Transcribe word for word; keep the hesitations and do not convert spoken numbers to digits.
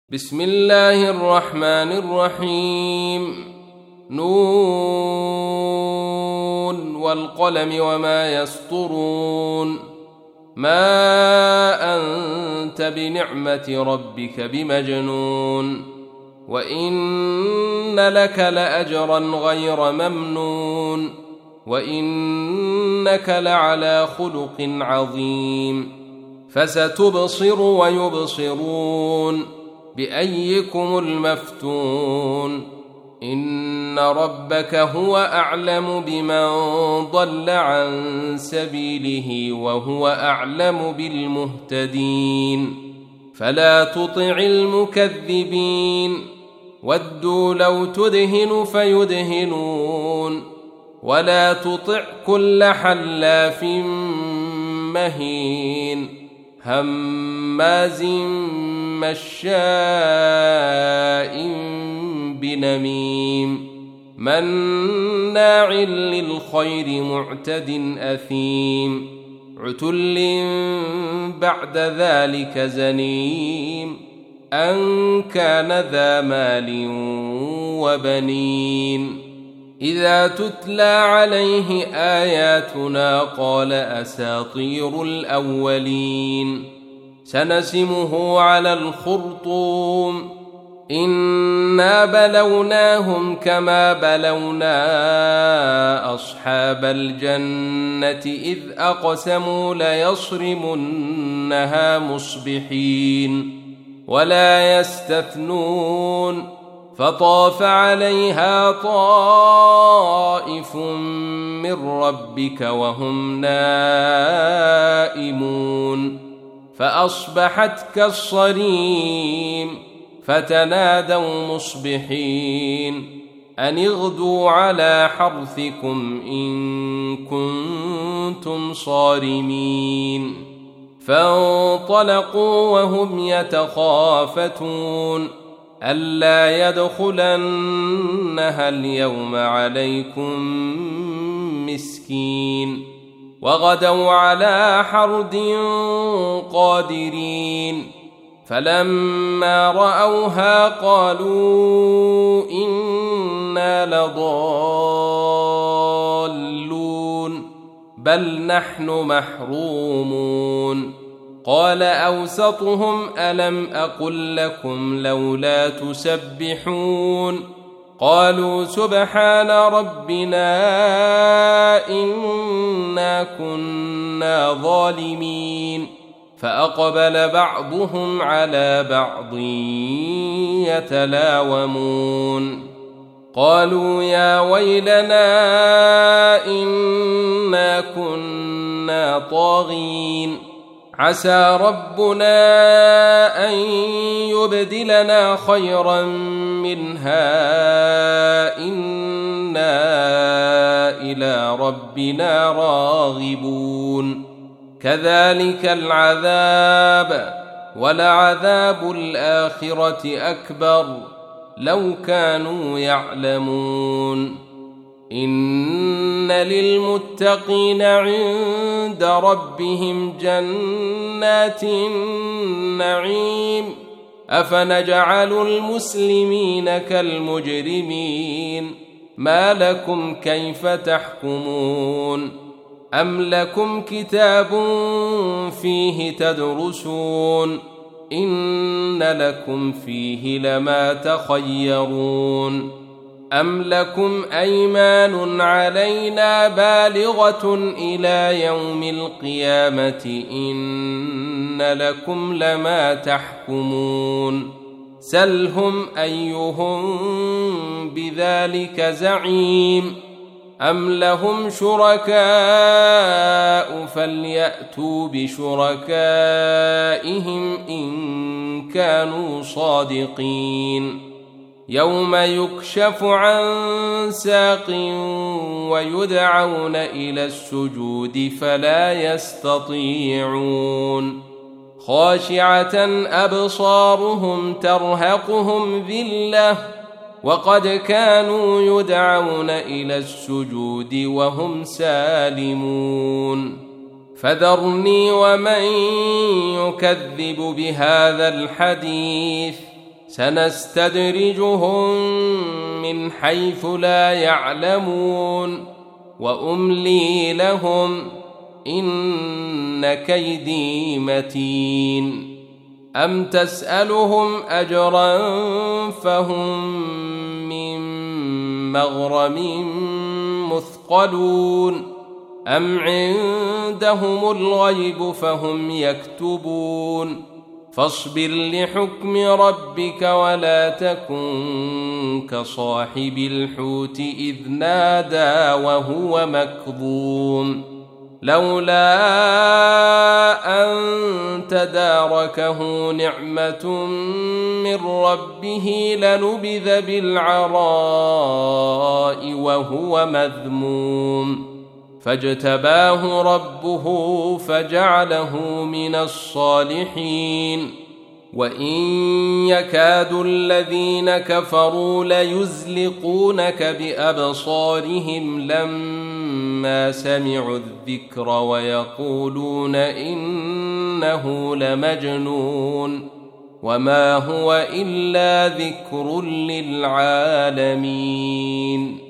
بسم الله الرحمن الرحيم. نون والقلم وما يسطرون. ما أنت بنعمة ربك بمجنون، وإن لك لأجرا غير ممنون، وإنك لعلى خلق عظيم. فستبصر ويبصرون بأيكم المفتون. إن ربك هو أعلم بمن ضل عن سبيله وهو أعلم بالمهتدين. فلا تطع المكذبين، ودوا لو تدهن فيدهنون. ولا تطع كل حلاف مهين هماز مشاء بنميم مناع للخير معتد أثيم عتل بعد ذلك زنيم أن كان ذا مال وبنين. إذا تتلى عليه آياتنا قال أساطير الأولين. سنسمه على الخرطوم. إنا بلوناهم كما بلونا أصحاب الجنة إذ أقسموا ليصرمنها مصبحين ولا يستثنون. فطاف عليها طائف من ربك وهم نائمون فأصبحت كالصريم. فتنادوا مصبحين أن اغدوا على حرثكم إن كنتم صارمين. فانطلقوا وهم يتخافتون ألا يدخلنها اليوم عليكم مسكين. وغدوا على حرد قادرين. فلما رأوها قالوا إنا لضالون بل نحن محرومون. قال أوسطهم ألم أقل لكم لولا تسبحون. قالوا سبحان ربنا إنا كنا ظالمين. فأقبل بعضهم على بعض يتلاومون. قالوا يا ويلنا إنا كنا طاغين. عسى ربنا أن يبدلنا خيرا منها إنا إلى ربنا راغبون. كذلك العذاب ولعذاب الآخرة أكبر لو كانوا يعلمون. إن للمتقين عند ربهم جنات النعيم. أفنجعل المسلمين كالمجرمين ما لكم كيف تحكمون. أم لكم كتاب فيه تدرسون إن لكم فيه لما تخيرون. أم لكم أيمان علينا بالغة إلى يوم القيامة إن لكم لما تحكمون. سلهم أيهم بذلك زعيم. أم لهم شركاء فليأتوا بشركائهم إن كانوا صادقين. يوم يكشف عن ساق ويدعون إلى السجود فلا يستطيعون. خاشعة أبصارهم ترهقهم ذلة وقد كانوا يدعون إلى السجود وهم سالمون. فذرني ومن يكذب بهذا الحديث سنستدرجهم من حيث لا يعلمون وأملي لهم إن كيدي متين أم تسألهم أجرا فهم من مغرم مثقلون أم عندهم الغيب فهم يكتبون فاصبر لحكم ربك ولا تكن كصاحب الحوت إذ نادى وهو مكظوم لولا أن تداركه نعمة من ربه لنبذ بالعراء وهو مذموم فاجتباه ربه فجعله من الصالحين وإن يكاد الذين كفروا ليزلقونك بأبصارهم لما سمعوا الذكر ويقولون إنه لمجنون وما هو إلا ذكر للعالمين.